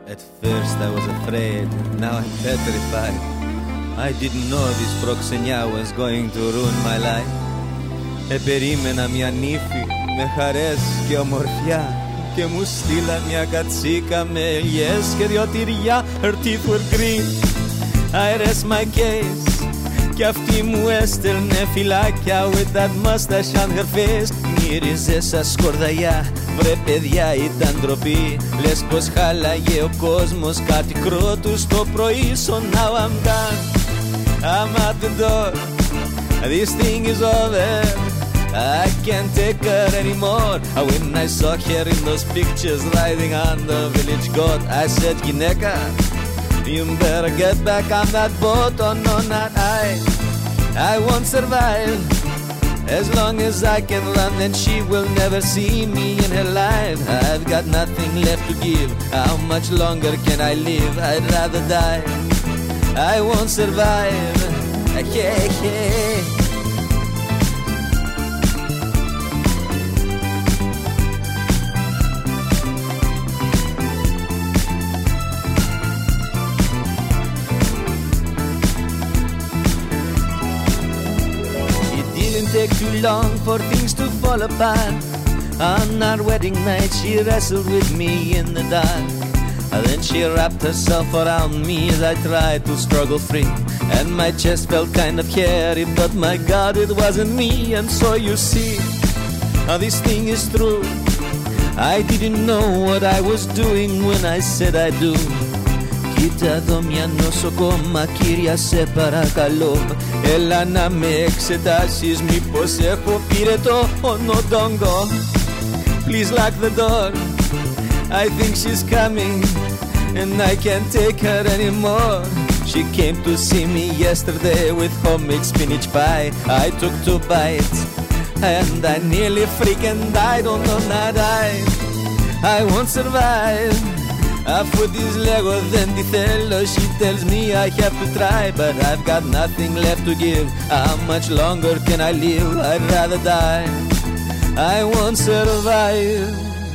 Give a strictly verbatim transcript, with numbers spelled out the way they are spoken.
At first I was afraid, now I'm petrified. I didn't know this proxenιά was going to ruin my life. Επερίμενα μια νύφη με χαρές και ομορφιά και μου στείλα μια κατσίκα με ελιές και δυο τυριά. Her teeth were green, I rest my case. Κι αυτή μου έστελνε φυλάκια with that mustache on her face. Μύριζε σαν σκορδαλιά, βρε παιδιά ήταν ντροπή. Λες πως χάλαγε ο κόσμος κάτι κρότους το πρωί. So now I'm done, I'm at the door. This thing is over, I can't take her anymore. When I saw her in those pictures riding on the village goat, I said, γυναίκα, you better get back on that boat. Oh no, not I, I won't survive. As long as I can run, then she will never see me in her life. I've got nothing left to give. How much longer can I live? I'd rather die. I won't survive. Hey, hey. Take too long for things to fall apart. On our wedding night she wrestled with me in the dark. And then she wrapped herself around me as I tried to struggle free. And my chest felt kind of hairy, but my God, it wasn't me. And so you see, how this thing is true. I didn't know what I was doing when I said I do. Κοίτα εδώ μια νοσοκόμα, κύρια σε παρακαλώ. Έλα να με εξετάσεις, μήπως έχω πυρετό. Oh no, don't go, please lock the door. I think she's coming and I can't take her anymore. She came to see me yesterday with homemade spinach pie. I took two bites and I nearly freaking died. Oh no, not I, I won't survive. Αφού της λέγω δεν τη θέλω, she tells me I have to try. But I've got nothing left to give. How much longer can I live? I'd rather die. I won't survive.